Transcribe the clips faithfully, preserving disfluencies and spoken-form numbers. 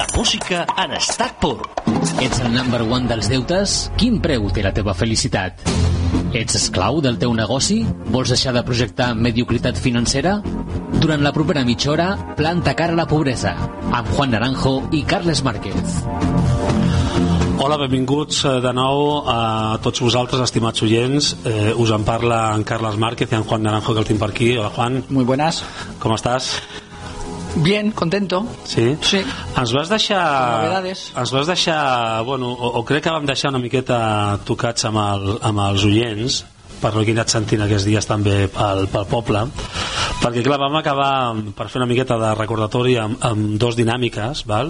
La música en estat pur. Ets el number one dels deutes? Quin preu té la teva felicitat? Ets esclau del teu negoci? Vols deixar de projectar mediocritat financera? Durant la propera mitja hora, planta cara a la pobresa, amb Juan Naranjo i Carles Márquez. Hola, benvinguts de nou a tots vosaltres, estimats oients. Eh, us en parla en Carles Márquez i en Juan Naranjo, que el tinc per aquí. Hola, Juan. Muy buenas. Com estàs? Bien, contento. Sí? Sí. Ens vas deixar... Con novedades. Ens vas deixar... Bueno, o, o crec que vam deixar una miqueta tocats amb, el, amb els oients, per lo que he anat sentint aquests dies també pel, pel poble, perquè clar, vam acabar per fer una miqueta de recordatori amb, amb dos dinàmiques, val?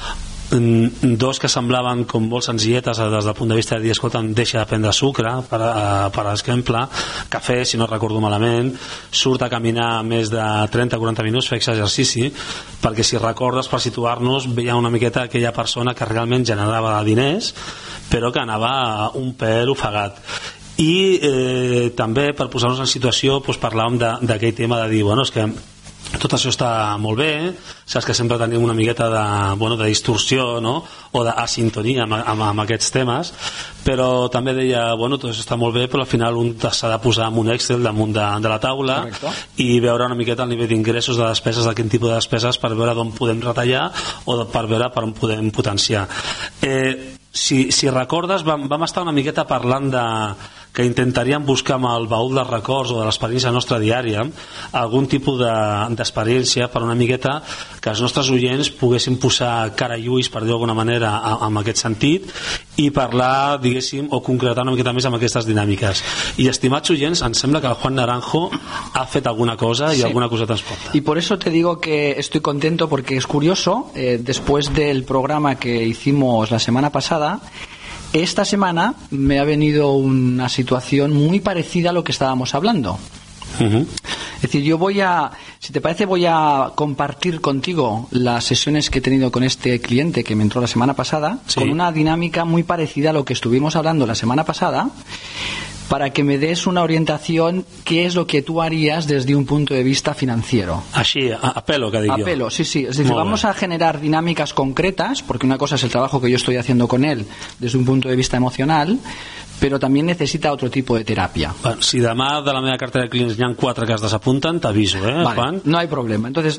Dos que semblaven com molt senzilletes des del punt de vista de dir, escolta, deixa de prendre sucre, per, per exemple, cafè, si no recordo malament, surt a caminar més de trenta a quaranta minuts, fer exercici, perquè si recordes, per situar-nos, veia una miqueta aquella persona que realment generava diners, però que anava un pèl ofegat. I eh, també, per posar-nos en situació, doncs, parlàvem d'aquell tema de dir, bueno, és que tot això està molt bé, saps que sempre tenim una miqueta de, bueno, de distorsió, no? O d'asintonia amb, amb, amb aquests temes, però també deia, bueno, tot això està molt bé, però al final un s'ha de posar en un Excel damunt de, de la taula. Correcto. I veure una miqueta el nivell d'ingressos, de despeses, de quin tipus de despeses, per veure d'on podem retallar o per veure per on podem potenciar. Eh, si, si recordes, vam, vam estar una miqueta parlant de que intentaríem buscar amb el baúl dels records o de l'experiència nostra diària algun tipus d'experiència de, per una miqueta que els nostres oients poguessin posar cara i ulls, per dir d'alguna manera, en aquest sentit, i parlar, diguéssim, o concretar una miqueta més amb aquestes dinàmiques. I, estimats oients, em sembla que el Juan Naranjo ha fet alguna cosa i sí, alguna cosa transporta. Y por eso te digo que estoy contento, porque es curioso, eh, después del programa que hicimos la semana pasada, esta semana me ha venido una situación muy parecida a lo que estábamos hablando. Uh-huh. Es decir, yo voy a, si te parece, voy a compartir contigo las sesiones que he tenido con este cliente que me entró la semana pasada, sí, con una dinámica muy parecida a lo que estuvimos hablando la semana pasada, para que me des una orientación, qué es lo que tú harías desde un punto de vista financiero. Así, a, a pelo, que digo. A pelo, sí, sí. Es decir, vamos a generar dinámicas concretas, porque una cosa es el trabajo que yo estoy haciendo con él desde un punto de vista emocional, però també necessita otro tipo de terapia. Bueno, si demà de la meva cartera de clients hi ha quatre que es desapunten, t'aviso, ¿eh, vale, Juan? No hay problema. Entonces,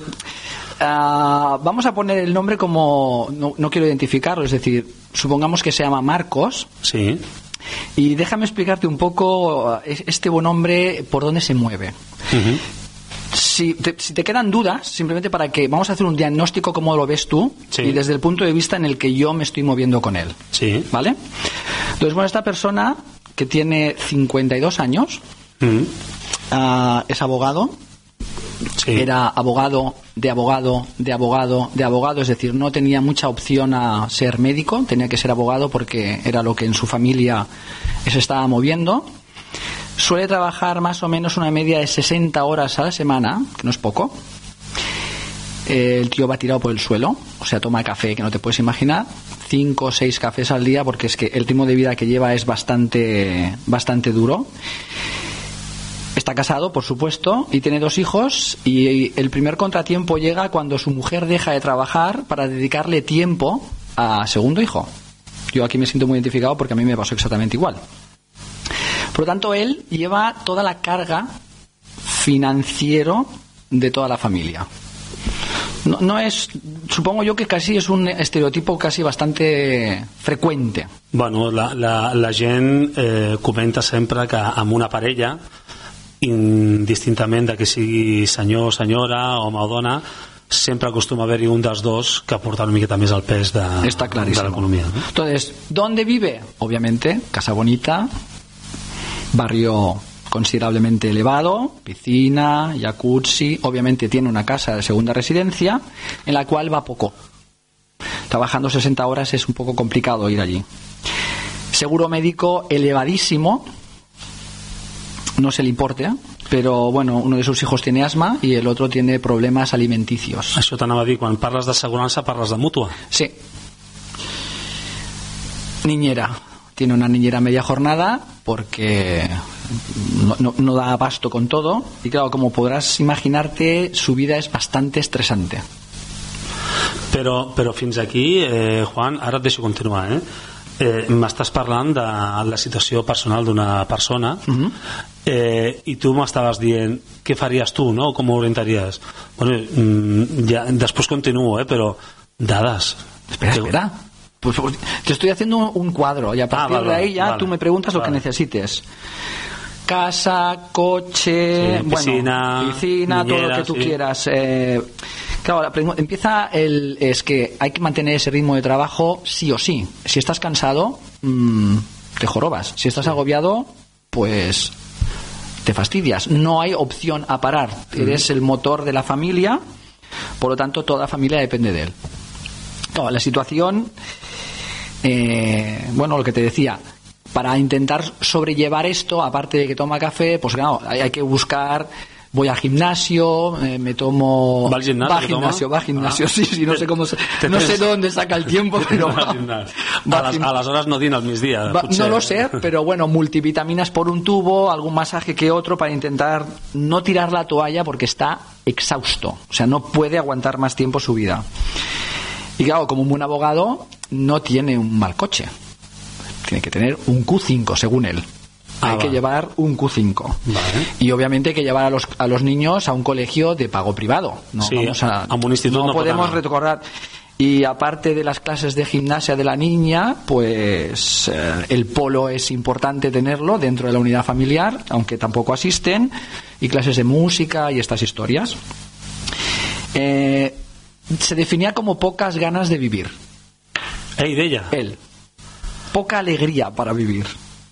uh, vamos a poner el nombre como... No, no quiero identificarlo, es decir, supongamos que se llama Marcos. Sí. Y déjame explicarte un poco este buen hombre por dónde se mueve. Uh-huh. Si te, si te quedan dudas, simplemente para que vamos a hacer un diagnóstico como lo ves tú, sí, y desde el punto de vista en el que yo me estoy moviendo con él. Sí. ¿Vale? Entonces, bueno, esta persona que tiene cincuenta y dos años, uh-huh, uh, es abogado. Sí. Era abogado, de abogado, de abogado, de abogado, es decir, no tenía mucha opción a ser médico, tenía que ser abogado porque era lo que en su familia se estaba moviendo. Suele trabajar más o menos una media de sesenta horas a la semana, que no es poco. El tío va tirado por el suelo, o sea, toma café que no te puedes imaginar, cinco o seis cafés al día, porque es que el ritmo de vida que lleva es bastante, bastante duro. Está casado, por supuesto, y tiene dos hijos, y el primer contratiempo llega cuando su mujer deja de trabajar para dedicarle tiempo a segundo hijo. Yo aquí me siento muy identificado porque a mí me pasó exactamente igual. Por lo tanto, él lleva toda la carga financiero de toda la familia. No, no es, supongo yo que casi es un estereotipo casi bastante frecuente. Bueno, la, la, la gent eh, comenta sempre que amb una parella, indistintament de que sigui senyor, senyora, home o dona, sempre acostuma a haver-hi un dels dos que aporta una miqueta més al pes de, de l'economia, ¿no? Entonces, ¿dónde vive? Obviamente, casa bonita, barrio considerablemente elevado, piscina, jacuzzi, obviamente tiene una casa de segunda residencia en la cual va poco. Trabajando sesenta horas es un poco complicado ir allí. Seguro médico elevadísimo, no se le importe, ¿eh? Pero bueno, uno de sus hijos tiene asma y el otro tiene problemas alimenticios. Això t'anava a dir, quan parles d'assegurança parles de mútua? Sí. Niñera. Tiene una niñera media jornada porque no, no, no da abasto con todo y claro, como podrás imaginarte, su vida es bastante estresante. Pero Però, però fins aquí, eh, Juan, ara et deixo continuar, eh? Eh, m'estàs parlant de la situació personal d'una persona, uh-huh. eh, i tu m'estaves dient què faries tu, no? Com ho orientaries? Bueno, ja, després continuo, eh? Però dades. Espera, espera. Pues, pues, te estoy haciendo un cuadro y a partir ah, vale, de ahí ya vale, tú me preguntas vale. lo que necesites. Casa, coche, sí, piscina, bueno, piscina, niñera, todo lo que tú sí. quieras. Eh, claro, la pregunta, empieza el es que hay que mantener ese ritmo de trabajo sí o sí. Si estás cansado, mmm, te jorobas. Si estás sí. agobiado, pues te fastidias. No hay opción a parar. Mm. Eres el motor de la familia, por lo tanto toda familia depende de él. Claro, la situación, eh, bueno, lo que te decía. Para intentar sobrellevar esto, aparte de que toma café, pues claro, hay, hay que buscar, voy al gimnasio, eh, me tomo... ¿Va al gimnasio? Va al gimnasio, va al gimnasio, ah. sí, sí, no sé cómo, se, no sé dónde saca el tiempo, pero... Va, va a, las, a las horas no dina al migdia. Va, no lo sé, pero bueno, multivitaminas por un tubo, algún masaje que otro para intentar no tirar la toalla porque está exhausto, o sea, no puede aguantar más tiempo su vida. Y claro, como un buen abogado, no tiene un mal coche. Tiene que tener un Q cinco, según él. Ah, hay va. que llevar un Q cinco. Vale. Y obviamente hay que llevar a los, a los niños a un colegio de pago privado. No, sí, vamos a, a un instituto no, no podemos recorrer. Y aparte de las clases de gimnasia de la niña, pues eh, el polo es importante tenerlo dentro de la unidad familiar, aunque tampoco asisten, y clases de música y estas historias. Eh, se definía como pocas ganas de vivir. ¿Ey, de ella? Él. Poca alegría para vivir.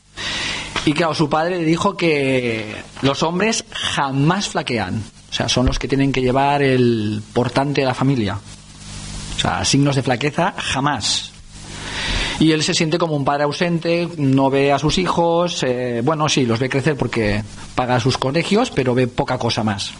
Y claro, su padre le dijo que los hombres jamás flaquean. O sea, son los que tienen que llevar el portante de la familia. O sea, signos de flaqueza jamás. Y él se siente como un padre ausente, no ve a sus hijos, eh, bueno, sí, los ve crecer porque paga sus colegios, pero ve poca cosa más.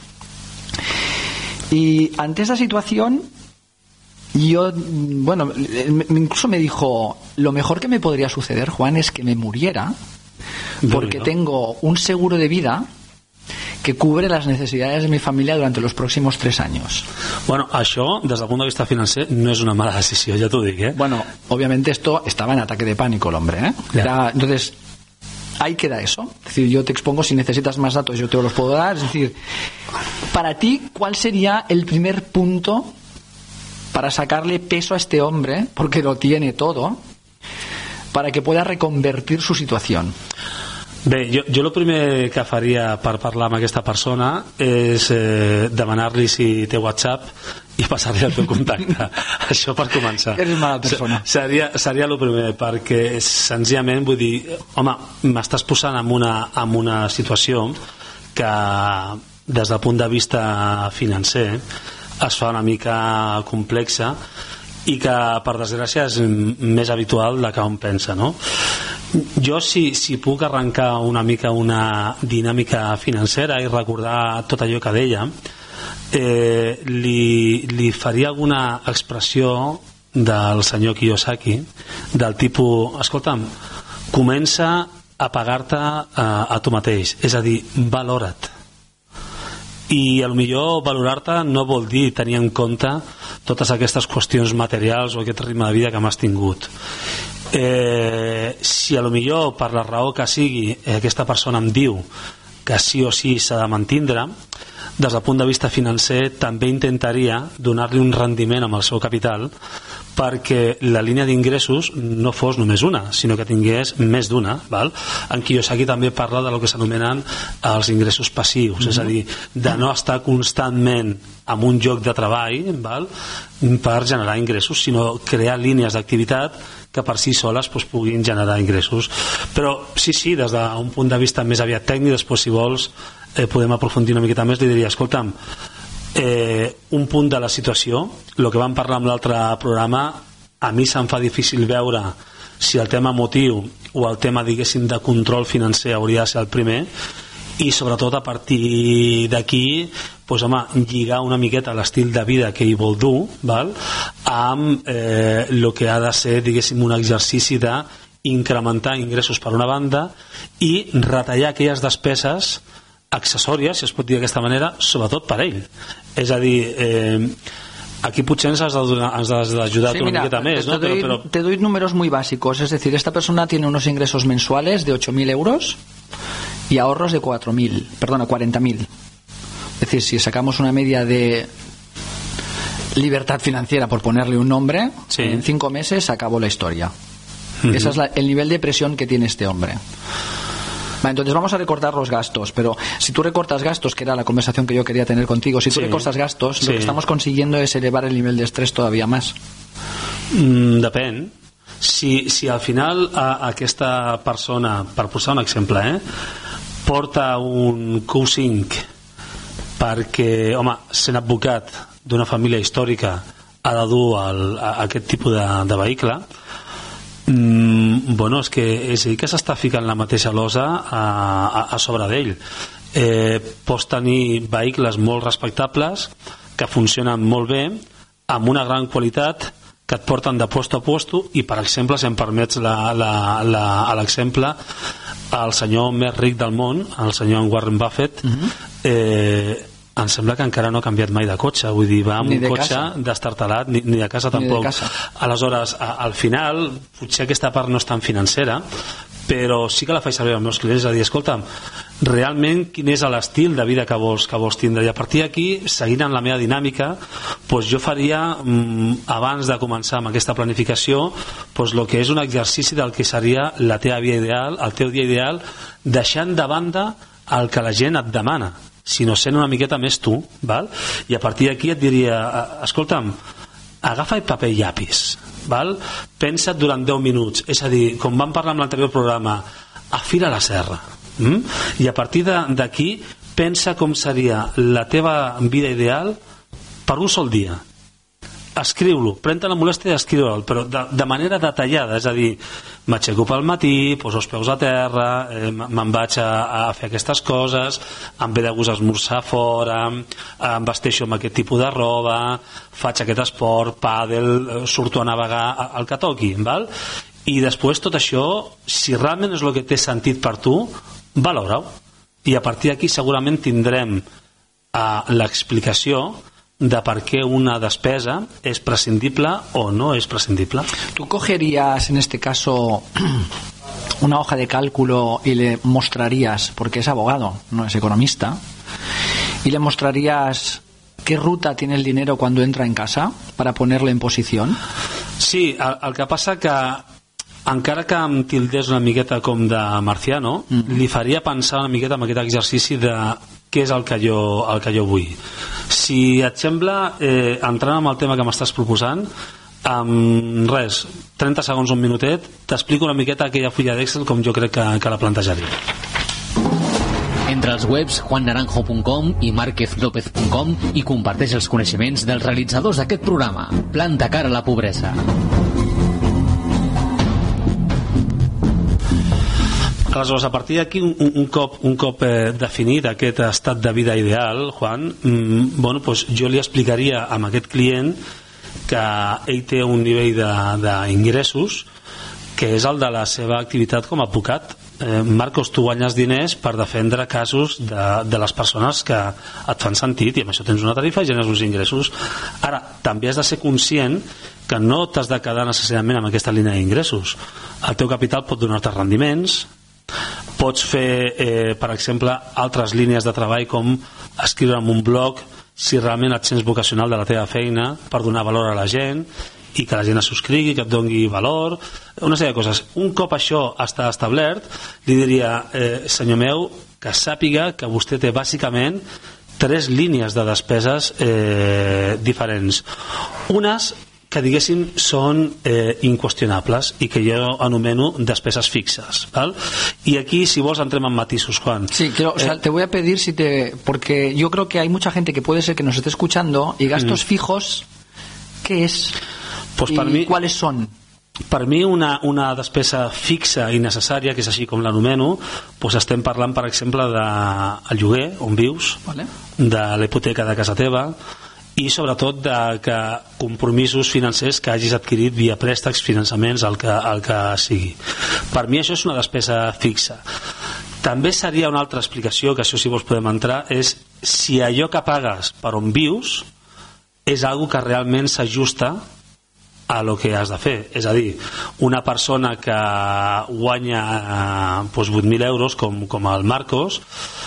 Y ante esa situación... Yo, bueno, incluso me dijo, lo mejor que me podría suceder, Juan, es que me muriera porque tengo un seguro de vida que cubre las necesidades de mi familia durante los próximos tres años. Bueno, això, des del punt de vista financer, no és una mala decisió, ja t'ho dic, eh? Bueno, obviamente esto estaba en ataque de pánico el hombre, ¿eh? Era, entonces, ahí queda eso. Es decir, yo te expongo, si necesitas más datos yo te los puedo dar. Es decir, para ti, ¿cuál sería el primer punto para sacarle peso a este hombre, porque lo tiene todo, para que pueda reconvertir su situación? Bé, jo, jo el primer que faria per parlar amb aquesta persona és eh, demanar-li si té WhatsApp i passar-li el teu contacte. Això per començar. Eres mala persona. Seria, seria el primer, perquè senzillament vull dir, home, m'estàs posant en una, en una situació que des del punt de vista financer es fa una mica complexa i que per desgràcia és més habitual del que un pensa, no? Jo si, si puc arrencar una mica una dinàmica financera i recordar tot allò que deia, eh, li, li faria alguna expressió del senyor Kiyosaki del tipus, escolta'm, comença a pagar-te a, a tu mateix, és a dir, valora't. I a lo millor valorar-te no vol dir tenir en compte totes aquestes qüestions materials o aquest ritme de vida que m'has tingut. Eh, si a lo millor per la raó que sigui aquesta persona em diu que sí o sí s'ha de mantindre, des del punt de vista financer també intentaria donar-li un rendiment amb el seu capital perquè la línia d'ingressos no fos només una, sinó que tingués més d'una, val? En Kiyosaki també parla de lo que s'anomenen els ingressos passius, mm-hmm. és a dir, de no estar constantment en un lloc de treball, val? Per generar ingressos, sinó crear línies d'activitat que per si soles doncs, puguin generar ingressos. Però sí, sí, des d'un punt de vista més aviat tècnic, després si vols eh, podem aprofundir una miqueta més, li diria, escolta'm, Eh, un punt de la situació, el que vam parlar amb l'altre programa, a mi se'm fa difícil veure si el tema emotiu o el tema, diguéssim, de control financer hauria de ser el primer, i sobretot a partir d'aquí pues, home, lligar una miqueta l'estil de vida que ell vol dur, val? Amb eh, el que ha de ser, diguéssim, un exercici d'incrementar ingressos per una banda i retallar aquelles despeses accessòries, si es pot dir d'aquesta manera, sobretot per ell. És a dir, eh, aquí potser ens has d'ajudar sí, una mira, miqueta més, te, ¿no? te, doy, pero, pero... te doy números muy básicos, es decir, esta persona tiene unos ingresos mensuales de ocho mil euros y ahorros de cuatro mil, perdona, cuarenta mil. Es decir, si sacamos una media de libertad financiera, por ponerle un nombre, sí. en cinco meses acabó la historia. Uh-huh. Ese es la, el nivel de presión que tiene este hombre. Vale, entonces vamos a recortar los gastos, pero si tú recortas gastos, que era la conversación que yo quería tener contigo, si tú sí. recortas gastos, sí. lo que estamos consiguiendo es elevar el nivel de estrés todavía más. Mm, depèn. Si, si al final a, a aquesta persona, per posar un exemple, eh, porta un Q cinc perquè, home, sent advocat d'una família històrica ha de dur el, a, a aquest tipus de, de vehicle, mm, bueno, és que és ell que s'està ficant la mateixa losa a, a, a sobre d'ell. Eh, pots tenir vehicles molt respectables que funcionen molt bé, amb una gran qualitat, que et porten de puesto a puesto, i per exemple, si em permets la, la, la, l'exemple, el senyor més ric del món, el senyor Warren Buffett, uh-huh. eh, em sembla que encara no ha canviat mai de cotxe, vull dir, va amb un cotxe destartalat, ni, ni de casa tampoc. De casa. Aleshores, a, al final, potser aquesta part no és tan financera, però sí que la faig servir als meus clients, és a dir, escolta'm, realment quin és l'estil de vida que vols, que vols tindre, i a partir d'aquí, seguint en la meva dinàmica, doncs jo faria, mm, abans de començar amb aquesta planificació, doncs el que és un exercici del que seria la teva vida ideal, el teu dia ideal, deixant de banda el que la gent et demana, sinó sent una miqueta més tu, val? I a partir d'aquí et diria, escolta'm, agafa el paper i llapis, val? Pensa't durant deu minuts, és a dir, com vam parlar en l'anterior programa, afila la serra, mm? i a partir d'aquí pensa com seria la teva vida ideal per un sol dia. Escriu-lo, pren-te la molèstia d'escriure'l, però de, de manera detallada, és a dir, m'aixeco pel matí, poso els peus a terra, eh, me'n vaig a, a fer aquestes coses, em ve de gust esmorzar fora, em vesteixo amb aquest tipus de roba, faig aquest esport, pàdel, surto a navegar, el que toqui, val? I després tot això, si realment és el que té sentit per tu, valora-ho, i a partir d'aquí segurament tindrem eh, l'explicació de per què una despesa es prescindible o no es prescindible. ¿Tú cogerías en este caso una hoja de cálculo y le mostrarías, porque es abogado, no es economista, y le mostrarías qué ruta tiene el dinero cuando entra en casa para ponerle en posición? Sí, el, el que passa que encara que em tildés una miqueta com de marciano, mm-hmm. li faria pensar una miqueta en aquest exercici de què és el que jo, el que jo vull. Si et sembla, eh, entrant en el tema que m'estàs proposant, amb res, trenta segons, un minutet, t'explico una miqueta aquella fulla d'Excel com jo crec que, que la plantejaria. Entra als webs juan naranjo punt com i marquez lópez punt com i comparteix els coneixements dels realitzadors d'aquest programa. Planta cara a la pobresa. Aleshores, a partir d'aquí, un, un cop, un cop eh, definit aquest estat de vida ideal, Juan, mm, bueno, pues jo li explicaria a aquest client que ell té un nivell d'ingressos que és el de la seva activitat com a advocat. Eh, Marcos, tu guanyes diners per defendre casos de, de les persones que et fan sentit, i amb això tens una tarifa i generes uns ingressos. Ara, també has de ser conscient que no t'has de quedar necessàriament amb aquesta línia d'ingressos. El teu capital pot donar-te rendiments, pots fer, eh, per exemple, altres línies de treball com escriure en un blog si realment et sents vocacional de la teva feina per donar valor a la gent i que la gent es subscrigui, que et doni valor, una sèrie de coses. Un cop això està establert, li diria, eh, senyor meu, que sàpiga que vostè té bàsicament tres línies de despeses eh, diferents. Unes que diguéssim són eh, inqüestionables i que jo anomeno despeses fixes, ¿vale? Y aquí, si vos entrem en matisos, Juan. Sí, quiero, o sea, eh, te voy a pedir si te, porque yo creo que hay mucha gente que puede ser que nos esté escuchando y gastos mm. fijos, ¿qué es? Pues ¿Y per mi, cuáles son? Per mi una, una despesa fixa i necessària, que és així com l'anomeno, doncs estem parlant, per exemple, del lloguer on vius, vale. De la hipoteca de casa teva, i sobretot de que compromisos financers que hagis adquirit via préstecs, finançaments, el que, el que sigui. Per mi això és una despesa fixa. També seria una altra explicació, que això si vols podem entrar, és si allò que pagues per on vius és algo que realment s'ajusta a lo que has de fer. És a dir, una persona que guanya eh, doncs vuit mil euros com, com el Marcos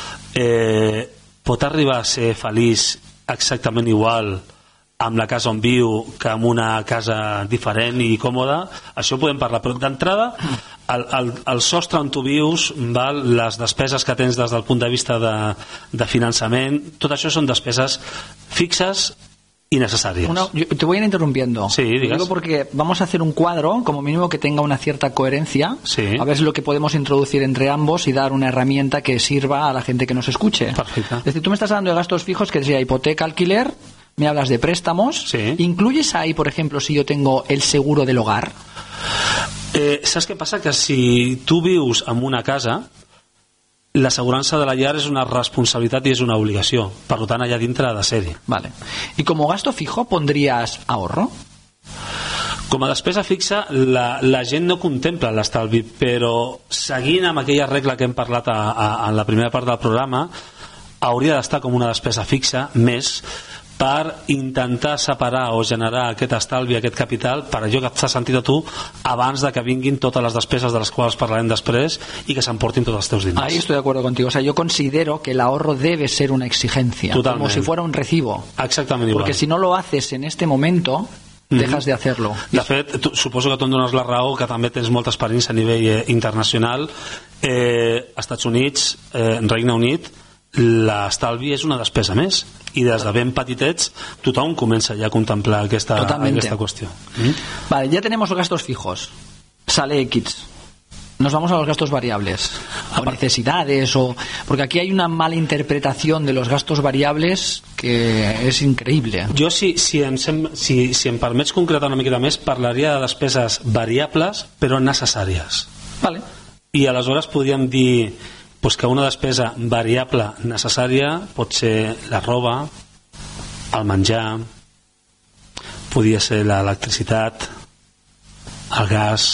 eh, pot arribar a ser feliç exactament igual amb la casa on viu que amb una casa diferent i còmoda. Això podem parlar, però d'entrada el, el, el sostre on tu vius, val, les despeses que tens des del punt de vista de, de finançament, tot això són despeses fixes y necesarias. Una, yo te voy a ir interrumpiendo. Sí, digas. Digo porque vamos a hacer un cuadro, como mínimo que tenga una cierta coherencia, sí. A ver si lo que podemos introducir entre ambos y dar una herramienta que sirva a la gente que nos escuche. Perfecto. Es decir, tú me estás hablando de gastos fijos, que sería hipoteca, alquiler, me hablas de préstamos. Sí. ¿Incluyes ahí, por ejemplo, si yo tengo el seguro del hogar? Eh, saps què passa? Que si tu vius en una casa, l'assegurança de la llar és una responsabilitat i és una obligació. Per tant, allà dintre ha de ser-hi. Vale. ¿Y como gasto fijo pondrías ahorro? Com a despesa fixa, la, la gent no contempla l'estalvi, però seguint amb aquella regla que hem parlat a, a, en la primera part del programa, hauria d'estar com una despesa fixa més per intentar separar o generar aquest estalvi, aquest capital, per allò que t'ha sentit a tu abans de que vinguin totes les despeses de les quals parlarem després i que s'emportin tots els teus diners. Ahí estoy de acuerdo contigo. O sea, yo considero que el ahorro debe ser una exigencia. Totalment. Como si fuera un recibo. Exactament igual. Porque si no lo haces en este momento, dejas mm-hmm. de hacerlo. De fet, tu, suposo que tu em dones la raó, que també tens molta experiència a nivell eh, internacional. Eh, Estats Units, eh, Regne Unit, l'estalvi és una despesa més, i des de ben petitets tothom comença ja a contemplar aquesta, aquesta qüestió. ¿Mm? Vale, ya tenemos los gastos fijos, sale X, nos vamos a los gastos variables o necesidades, o porque aquí hay una mala interpretación de los gastos variables que es increïble. Jo, si, si, em, si, si em permets concretar una miqueta més, parlaria de despeses variables però necessàries. Vale. I aleshores podríem dir pues que una despesa variable necessària pot ser la roba, el menjar, podria ser l'electricitat, el gas.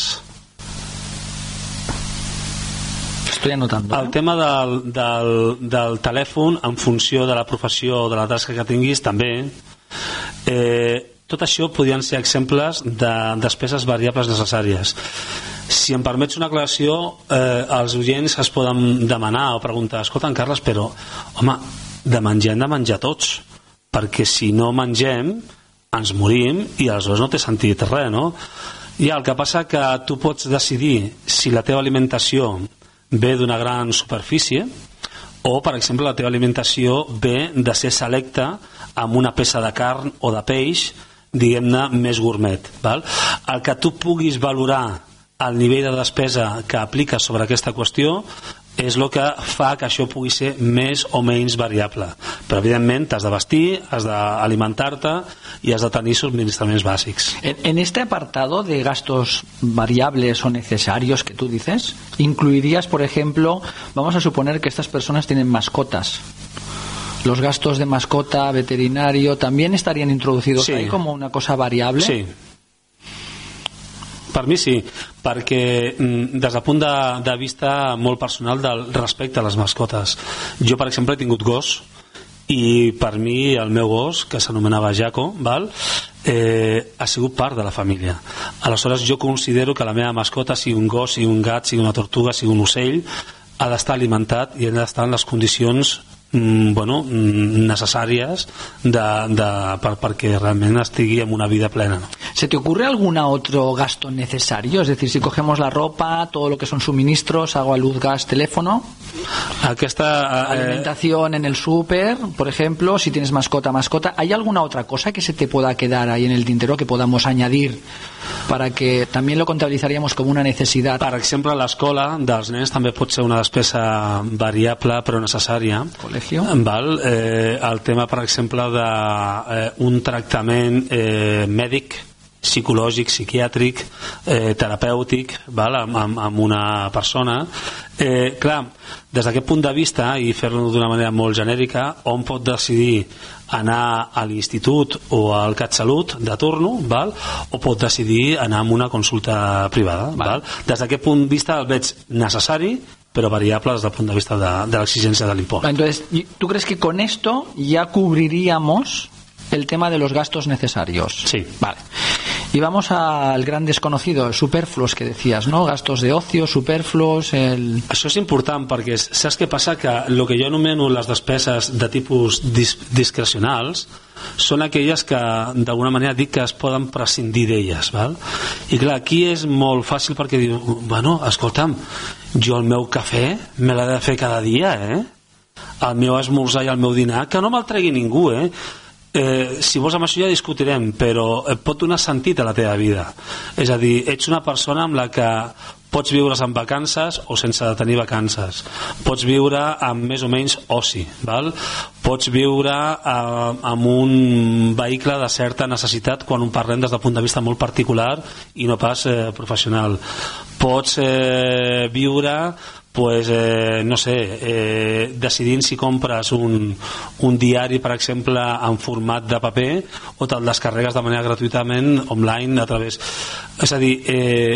Estoy anotando. El tema del, del, del telèfon en funció de la professió o de la tasca que tinguis també. Eh, tot això podrien ser exemples de despeses variables necessàries. Si em permets una aclaració, eh, els oients es poden demanar o preguntar, escolta, en Carles, però home, de menjar hem de menjar tots, perquè si no mengem ens morim i aleshores no té sentit res, no? I el que passa que tu pots decidir si la teva alimentació ve d'una gran superfície o, per exemple, la teva alimentació ve de ser selecta amb una peça de carn o de peix, diguem-ne, més gourmet, val? El que tu puguis valorar el nivell de despesa que apliques sobre aquesta qüestió és el que fa que això pugui ser més o menys variable. Però evidentment t'has de vestir, has d'alimentar-te i has de tenir subministraments bàsics. En, en este apartado de gastos variables o necesarios que tú dices, incluirías, por ejemplo, vamos a suponer que estas personas tienen mascotas. Los gastos de mascota, veterinario, ¿también estarían introducidos sí. ahí como una cosa variable? Sí. Per mi sí, perquè des del punt de, de vista molt personal del respecte a les mascotes, jo per exemple he tingut gos i per mi el meu gos, que s'anomenava Jaco, val? Eh, ha sigut part de la família. Aleshores jo considero que la meva mascota, sigui un gos, sigui un gat, sigui una tortuga, sigui un ocell, ha d'estar alimentat i ha d'estar en les condicions Mm, bueno, necesàries de, de, per, perquè realment estigui en una vida plena, ¿no? ¿Se te ocurre algún otro gasto necesario? Es decir, si cogemos la ropa, todo lo que son suministros, agua, luz, gas, teléfono, Aquesta, eh... alimentación en el súper, por ejemplo, si tienes mascota, mascota, ¿hay alguna otra cosa que se te pueda quedar ahí en el tintero que podamos añadir para que también lo contabilizaríamos como una necesidad? Per exemple, l'escola dels nens també pot ser una despesa variable però necessària. Col·legio. Val? Eh, el tema, per exemple, d'un eh, tractament eh, mèdic, psicològic, psiquiàtric, eh, terapèutic, val? Amb, amb, amb una persona. Eh, clar, des d'aquest punt de vista, i fer-lo d'una manera molt genèrica, on pot decidir anar a l'institut o al CatSalut de turno, val? O pot decidir anar a una consulta privada. Val? Des d'aquest punt de vista el veig necessari, pero variable desde el punto de vista de, de la exigencia del impuesto. Entonces, ¿tú crees que con esto ya cubriríamos el tema de los gastos necesarios. Sí. Vale. Y vamos al gran desconocido, superfluos que decías, ¿no? Gastos de ocio, superfluos, el... Això és important perquè saps què passa? Que el que jo anomeno les despeses de tipus dis discrecionals són aquelles que d'alguna manera dic que es poden prescindir d'elles, val? I clar, aquí és molt fàcil perquè diu, bueno, escolta'm, jo el meu cafè me l'he de fer cada dia, eh? El meu esmorzar i el meu dinar, que no me'l tregui ningú, eh? Eh, si vols amb això ja discutirem, però et pot donar sentit a la teva vida. És a dir, ets una persona amb la que pots viure en vacances o sense tenir vacances, pots viure amb més o menys oci, val? Pots viure eh, amb un vehicle de certa necessitat quan ho parlem des del punt de vista molt particular i no pas eh, professional. Pots eh, viure pues, eh, no sé, eh, decidint si compres un, un diari, per exemple, en format de paper o te'l descarregues de manera gratuïtament online a través... És a dir, eh,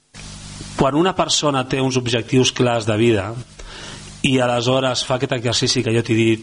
quan una persona té uns objectius clars de vida i aleshores fa aquest exercici que jo t'he dit,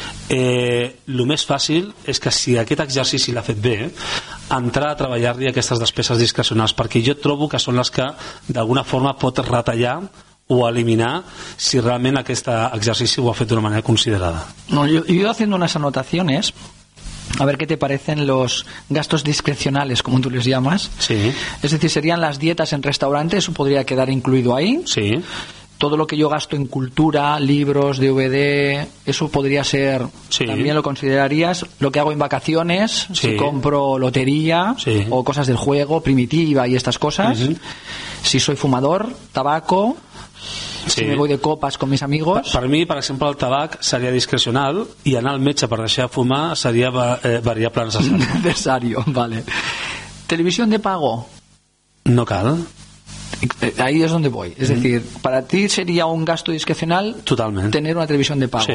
eh, el més fàcil és que si aquest exercici l'ha fet bé, entrar a treballar-li aquestes despeses discrecionals, perquè jo trobo que són les que d'alguna forma pot retallar o eliminar si realment aquest exercici ho ha fet d'una manera considerada. No, yo, yo haciendo unas anotaciones a ver qué te parecen los gastos discrecionales, como tú les llamas. Sí. Es decir, serían las dietas en restaurantes, eso podría quedar incluido ahí. Sí. Todo lo que yo gasto en cultura, libros, D V D, eso podría ser, sí. También lo considerarías. Lo que hago en vacaciones, sí. Si compro lotería, sí. O cosas del juego, primitiva y estas cosas. Uh-huh. Si soy fumador, tabaco. Sí. Si me voy de copas con mis amigos. Per, per mi, per exemple, el tabac seria discrecional i anar al metge per deixar de fumar seria eh, variable necessari. Necesario, vale. Televisión de pago. No cal. Ahí es donde voy. Es mm. decir, para ti sería un gasto discrecional. Totalmente. Tener una televisión de pago. Sí.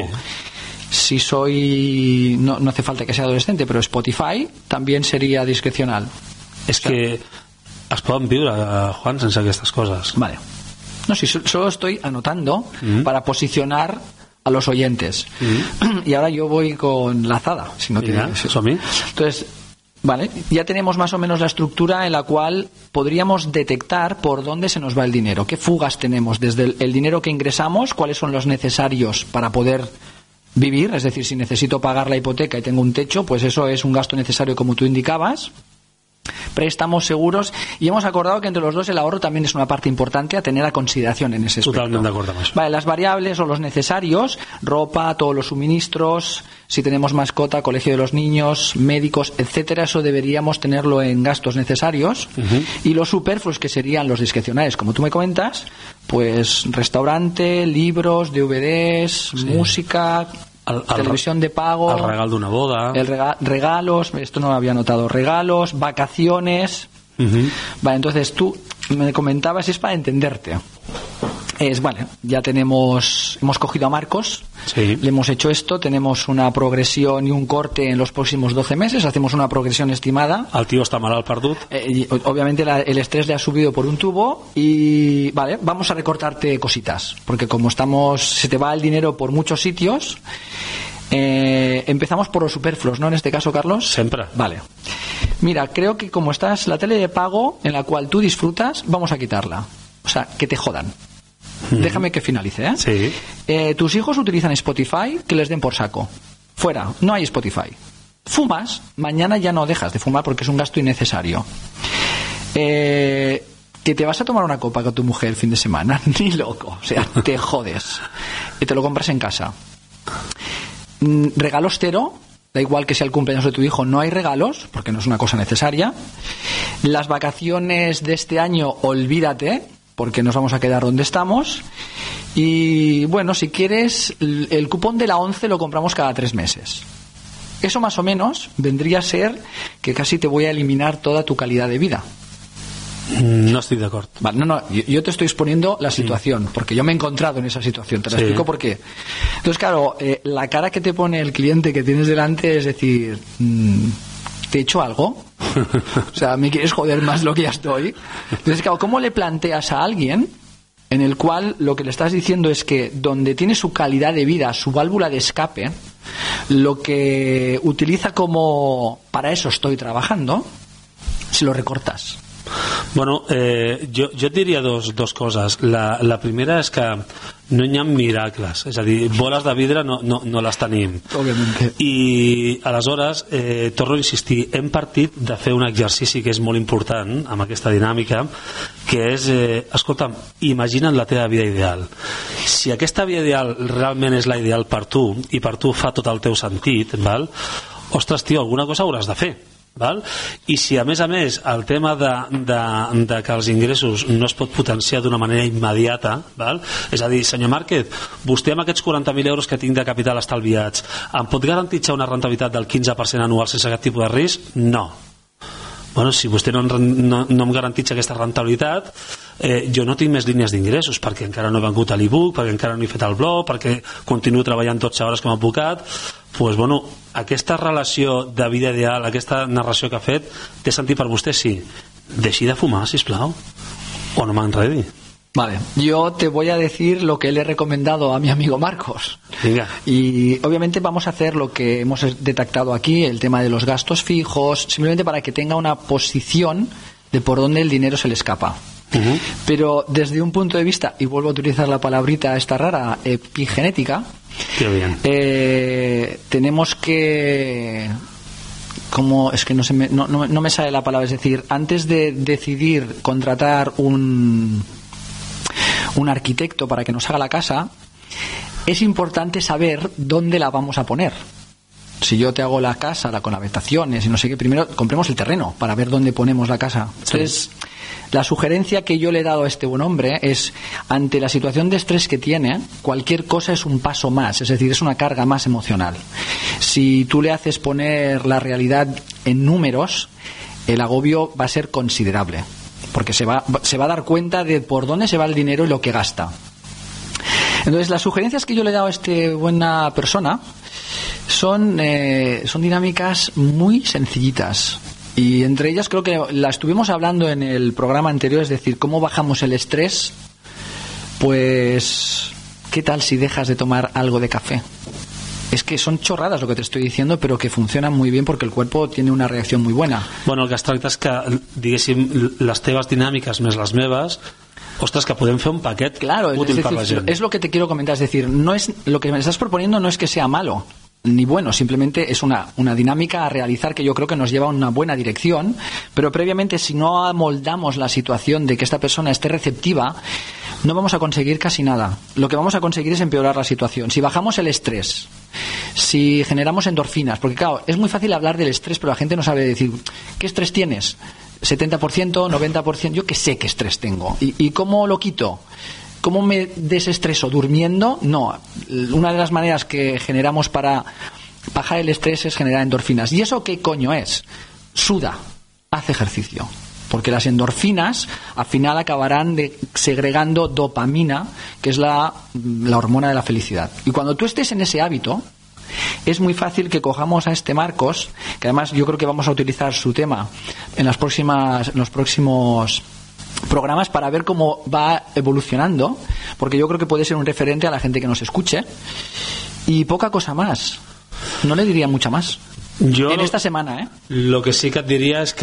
Si soy, no, no hace falta que sea adolescente, pero Spotify también sería discrecional. És o sea, que es poden viure, Juan, sense aquestes coses. Vale. No, si solo estoy anotando mm. para posicionar a los oyentes. Mm. Y ahora yo voy con la azada. Si no yeah, tiene, eso a mí. Entonces, vale, ya tenemos más o menos la estructura en la cual podríamos detectar por dónde se nos va el dinero. ¿Qué fugas tenemos? Desde el, el dinero que ingresamos, cuáles son los necesarios para poder vivir. Es decir, si necesito pagar la hipoteca y tengo un techo, pues eso es un gasto necesario, como tú indicabas. Préstamos, seguros, y hemos acordado que entre los dos el ahorro también es una parte importante a tener a consideración en ese aspecto. Totalmente de acuerdo con eso. Vale, las variables o los necesarios, ropa, todos los suministros, si tenemos mascota, colegio de los niños, médicos, etcétera, eso deberíamos tenerlo en gastos necesarios. Uh-huh. Y los superfluos, que serían los discrecionales, como tú me comentas, pues restaurante, libros, D V Ds, sí. Música, El, el, televisión de pago, el regal d'una boda, el rega, regalos, esto no lo había notado, regalos, vacaciones. Uh-huh. Vale, entonces tú me comentabas, es para entenderte. Es, vale, ya tenemos, hemos cogido a Marcos, sí. Le hemos hecho esto, tenemos una progresión y un corte en los próximos doce meses, hacemos una progresión estimada. El tío está mal al perdut. Eh, obviamente la, el estrés le ha subido por un tubo y, vale, vamos a recortarte cositas, porque como estamos, se te va el dinero por muchos sitios. Eh, empezamos por los superfluos, ¿no? En este caso, Carlos. Siempre. Vale. Mira, creo que como estás, la tele de pago en la cual tú disfrutas, vamos a quitarla. O sea, que te jodan. Mm. Déjame que finalice, ¿eh? Sí. Eh, tus hijos utilizan Spotify, que les den por saco. Fuera, no hay Spotify. Fumas, mañana ya no dejas de fumar porque es un gasto innecesario. Eh, que te vas a tomar una copa con tu mujer el fin de semana, ni loco. O sea, te jodes. Y te lo compras en casa. Mm, regalos cero. Da igual que sea el cumpleaños de tu hijo, no hay regalos, porque no es una cosa necesaria. Las vacaciones de este año, olvídate, porque nos vamos a quedar donde estamos. Y bueno, si quieres, el cupón de la once lo compramos cada tres meses. Eso más o menos vendría a ser que casi te voy a eliminar toda tu calidad de vida. No estoy de acuerdo. Vale, no, no, yo, yo te estoy exponiendo la situación, mm. porque yo me he encontrado en esa situación, te lo sí. explico por qué. Entonces, claro, eh, la cara que te pone el cliente que tienes delante es decir, mmm, ¿te he hecho algo? O sea, ¿me quieres joder más lo que ya estoy? Entonces, claro, ¿cómo le planteas a alguien en el cual lo que le estás diciendo es que donde tiene su calidad de vida, su válvula de escape, lo que utiliza como para eso estoy trabajando, si lo recortas. Bueno, eh, jo, jo et diria dos, dos coses. La, la primera és que no hi ha miracles, és a dir, boles de vidre no, no, no les tenim. Òbviament. I aleshores, eh, torno a insistir, hem partit de fer un exercici que és molt important amb aquesta dinàmica, que és, eh, escolta'm, imagina't la teva vida ideal. Si aquesta vida ideal realment és la ideal per tu i per tu fa tot el teu sentit, val? Ostres, tio, alguna cosa hauràs de fer. Val? I si a més a més el tema de, de, de que els ingressos no es pot potenciar d'una manera immediata, val? És a dir, senyor Márquez, vostè amb aquests quaranta mil euros que tinc de capital estalviats em pot garantir una rentabilitat del quinze per cent anual sense aquest tipus de risc? No. Bueno, si vostè no, no, no em garantitza aquesta rentabilitat, eh, jo no tinc més línies d'ingressos perquè encara no he vengut a l'e-book, perquè encara no he fet el blog, perquè continuo treballant dotze hores com a advocat. Pues, bueno, aquesta relació de vida ideal, aquesta narració que ha fet, té sentit per vostè? Sí. Deixi de fumar, sisplau, o no m'enredi. Vale, yo te voy a decir lo que le he recomendado a mi amigo Marcos. Venga. Y obviamente vamos a hacer lo que hemos detectado aquí, el tema de los gastos fijos, simplemente para que tenga una posición de por dónde el dinero se le escapa. Uh-huh. Pero desde un punto de vista, y vuelvo a utilizar la palabrita esta rara, epigenética, qué bien. Eh, tenemos que... como es que no, se me, no, no, no me sale la palabra, es decir, antes de decidir contratar un... un arquitecto para que nos haga la casa, es importante saber dónde la vamos a poner. Si yo te hago la casa, la con habitaciones y no sé qué, primero compremos el terreno para ver dónde ponemos la casa. Entonces, sí. La sugerencia que yo le he dado a este buen hombre es, ante la situación de estrés que tiene, cualquier cosa es un paso más, es decir, es una carga más emocional. Si tú le haces poner la realidad en números, el agobio va a ser considerable, porque se va, se va a dar cuenta de por dónde se va el dinero y lo que gasta. Entonces, las sugerencias que yo le he dado a esta buena persona son, eh, son dinámicas muy sencillitas. Y entre ellas creo que la estuvimos hablando en el programa anterior, es decir, cómo bajamos el estrés. Pues, ¿qué tal si dejas de tomar algo de café? Es que son chorradas lo que te estoy diciendo, però que funcionan muy bien porque el cuerpo tiene una reacción muy buena. Bueno, el que es tracta és que, diguéssim, les teves dinàmiques més les meves, ostres, que podem fer un paquet claro, útil es decir, per la gent. Es lo que te quiero comentar, es decir, no es, lo que me estás proponiendo no es que sea malo ni bueno, simplemente es una, una dinámica a realizar que yo creo que nos lleva a una buena dirección, pero previamente, si no amoldamos la situación de que esta persona esté receptiva, no vamos a conseguir casi nada. Lo que vamos a conseguir es empeorar la situación. Si bajamos el estrés, si generamos endorfinas, porque claro, es muy fácil hablar del estrés, pero la gente no sabe decir, ¿qué estrés tienes? setenta por ciento, noventa por ciento, yo qué sé qué estrés tengo. ¿Y, y cómo lo quito? ¿Cómo me desestreso? ¿Durmiendo? No. Una de las maneras que generamos para bajar el estrés es generar endorfinas. ¿Y eso qué coño es? Suda, haz ejercicio. Porque las endorfinas al final acabarán de segregando dopamina, que es la, la hormona de la felicidad. Y cuando tú estés en ese hábito, es muy fácil que cojamos a este Marcos, que además yo creo que vamos a utilizar su tema en las próximas, en los próximos programas para ver cómo va evolucionando, porque yo creo que puede ser un referente a la gente que nos escuche, y poca cosa más. No le diría mucha más. Jo, en esta setmana, eh? Lo que sí que et diria és que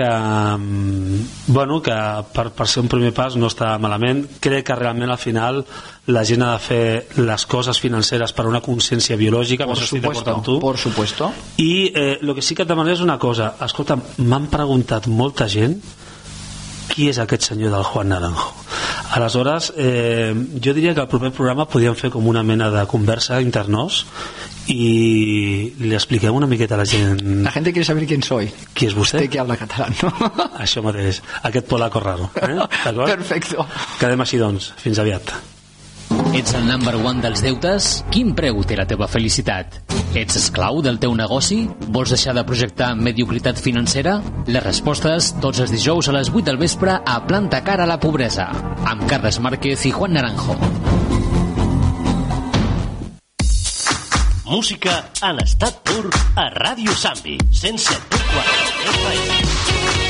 bueno, que per, per ser un primer pas no està malament. Crec que realment al final la gent ha de fer les coses financeres per una consciència biològica, por supuesto, tu. Por supuesto. I eh, lo que sí que et demanaré és una cosa. Escolta, m'han preguntat molta gent qui és aquest senyor del Juan Naranjo. Aleshores, eh, jo diria que al proper programa podríem fer com una mena de conversa internos y le expliquem una miqueta a la gent. La gente quiere saber quién soy. Qui és vostè? Usted que habla catalán, ¿no? Això mateix, aquest polaco raro. Eh? D'acord? Perfecto. Quedem així, doncs. Fins aviat. Ets el number one dels deutes? Quin preu té la teva felicitat? Ets esclau del teu negoci? Vols deixar de projectar mediocritat financera? Les respostes tots els dijous a les vuit del vespre a Planta cara a la pobresa, amb Carles Márquez i Juan Naranjo. Música en estat pur a Ràdio Sambi, cent set punt quatre F M.